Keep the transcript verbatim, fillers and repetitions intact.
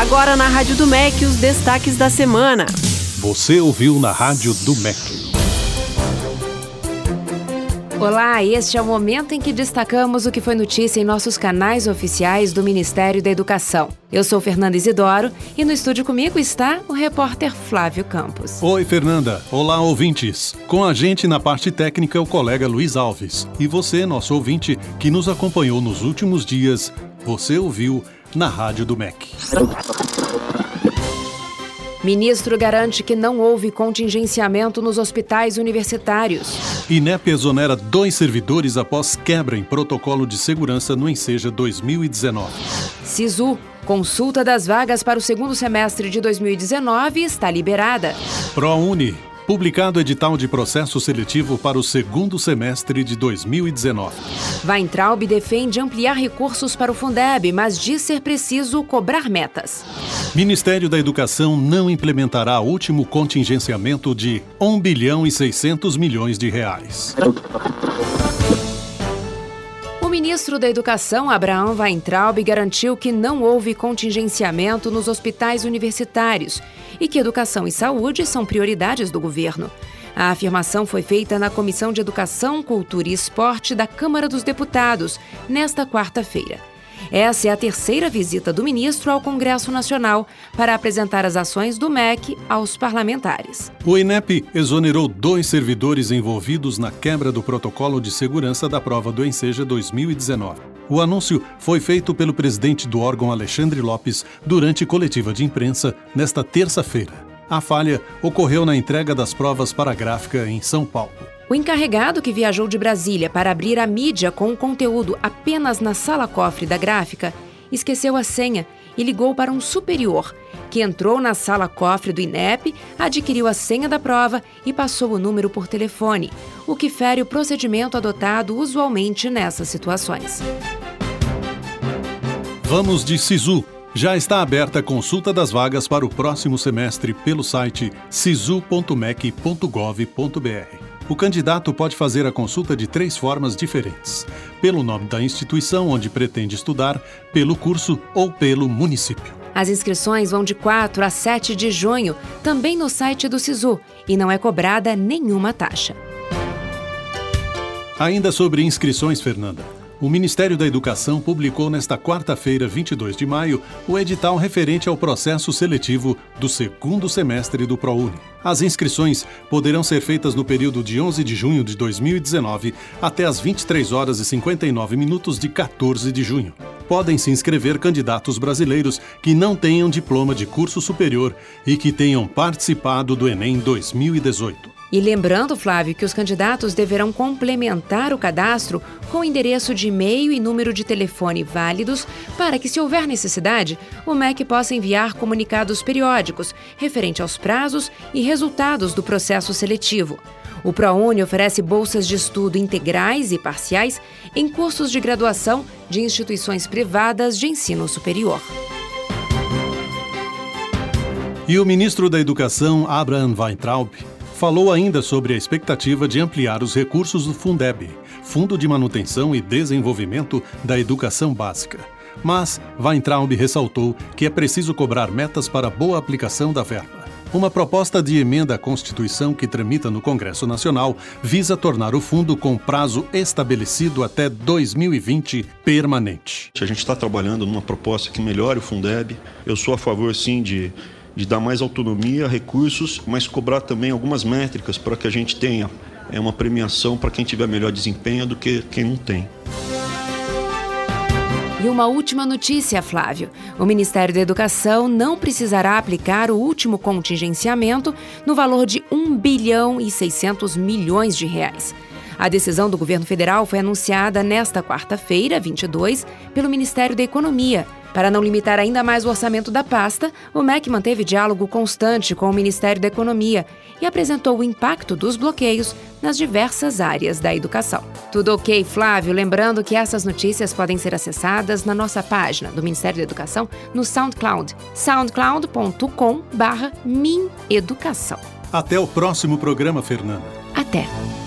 Agora na Rádio do M E C, os destaques da semana. Você ouviu na Rádio do M E C. Olá, este é o momento em que destacamos o que foi notícia em nossos canais oficiais do Ministério da Educação. Eu sou Fernanda Isidoro e no estúdio comigo está o repórter Flávio Campos. Oi, Fernanda. Olá, ouvintes. Com a gente na parte técnica o colega Luiz Alves. E você, nosso ouvinte, que nos acompanhou nos últimos dias, você ouviu na Rádio do M E C. Ministro garante que não houve contingenciamento nos hospitais universitários. INEP exonera dois servidores após quebra em protocolo de segurança no Enseja dois mil e dezenove. SISU, consulta das vagas para o segundo semestre de dois mil e dezenove está liberada. ProUni, publicado edital de processo seletivo para o segundo semestre de dois mil e dezenove. Weintraub defende ampliar recursos para o Fundeb, mas diz ser preciso cobrar metas. Ministério da Educação não implementará o último contingenciamento de um bilhão e seiscentos milhões de reais. O ministro da Educação, Abraham Weintraub, garantiu que não houve contingenciamento nos hospitais universitários e que educação e saúde são prioridades do governo. A afirmação foi feita na Comissão de Educação, Cultura e Esporte da Câmara dos Deputados, nesta quarta-feira. Essa é a terceira visita do ministro ao Congresso Nacional para apresentar as ações do M E C aos parlamentares. O INEP exonerou dois servidores envolvidos na quebra do protocolo de segurança da prova do Enseja dois mil e dezenove. O anúncio foi feito pelo presidente do órgão, Alexandre Lopes, durante coletiva de imprensa nesta terça-feira. A falha ocorreu na entrega das provas para a gráfica em São Paulo. O encarregado que viajou de Brasília para abrir a mídia com o conteúdo apenas na sala-cofre da gráfica esqueceu a senha e ligou para um superior, que entrou na sala-cofre do INEP, adquiriu a senha da prova e passou o número por telefone, o que fere o procedimento adotado usualmente nessas situações. Vamos de SISU. Já está aberta a consulta das vagas para o próximo semestre pelo site sisu ponto mec ponto gov ponto br. O candidato pode fazer a consulta de três formas diferentes: pelo nome da instituição onde pretende estudar, pelo curso ou pelo município. As inscrições vão de quatro a sete de junho, também no site do SISU, e não é cobrada nenhuma taxa. Ainda sobre inscrições, Fernanda. O Ministério da Educação publicou nesta quarta-feira, vinte e dois de maio, o edital referente ao processo seletivo do segundo semestre do ProUni. As inscrições poderão ser feitas no período de onze de junho de dois mil e dezenove até as vinte e três horas e cinquenta e nove minutos de quatorze de junho. Podem se inscrever candidatos brasileiros que não tenham diploma de curso superior e que tenham participado do Enem dois mil e dezoito. E lembrando, Flávio, que os candidatos deverão complementar o cadastro com endereço de e-mail e número de telefone válidos para que, se houver necessidade, o M E C possa enviar comunicados periódicos referente aos prazos e resultados do processo seletivo. O ProUni oferece bolsas de estudo integrais e parciais em cursos de graduação de instituições privadas de ensino superior. E o ministro da Educação, Abraham Weintraub, falou ainda sobre a expectativa de ampliar os recursos do Fundeb, Fundo de Manutenção e Desenvolvimento da Educação Básica. Mas Weintraub ressaltou que é preciso cobrar metas para boa aplicação da verba. Uma proposta de emenda à Constituição que tramita no Congresso Nacional visa tornar o fundo com prazo estabelecido até dois mil e vinte permanente. A gente está trabalhando numa proposta que melhore o Fundeb. Eu sou a favor, sim, de... de dar mais autonomia, recursos, mas cobrar também algumas métricas para que a gente tenha é, uma premiação para quem tiver melhor desempenho do que quem não tem. E uma última notícia, Flávio. O Ministério da Educação não precisará aplicar o último contingenciamento no valor de um bilhão e seiscentos milhões de reais. A decisão do governo federal foi anunciada nesta quarta-feira, vinte e dois, pelo Ministério da Economia. Para não limitar ainda mais o orçamento da pasta, o M E C manteve diálogo constante com o Ministério da Economia e apresentou o impacto dos bloqueios nas diversas áreas da educação. Tudo ok, Flávio? Lembrando que essas notícias podem ser acessadas na nossa página do Ministério da Educação no SoundCloud, soundcloud ponto com barra min educação. Até o próximo programa, Fernanda. Até!